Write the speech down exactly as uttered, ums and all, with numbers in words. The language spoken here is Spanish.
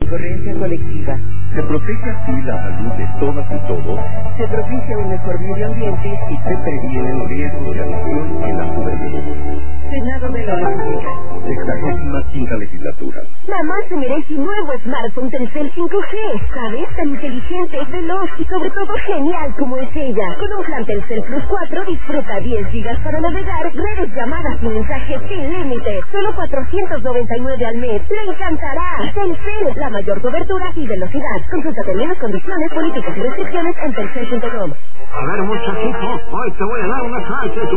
concurrencia colectiva. Se protege así la salud de todas y todos. Se propicia un mejor medio ambiente y se previene el riesgo de adicción en la juventud. Senado de la República. Sexagésima quinta legislatura. Mamá se merece un nuevo smartphone Telcel cinco G. ¿Sabes? Tan inteligente, veloz y sobre todo genial como es ella. Con un plan Telcel Plus cuatro disfruta diez gigas para navegar, redes, llamadas y mensajes sin límite. Solo cuatrocientos noventa y nueve al mes. ¡Le encantará! Telcel, la mayor cobertura y velocidad. Consulta términos, condiciones, políticas y restricciones en telcel punto com. A ver, muchachito, hoy te voy a dar una clase.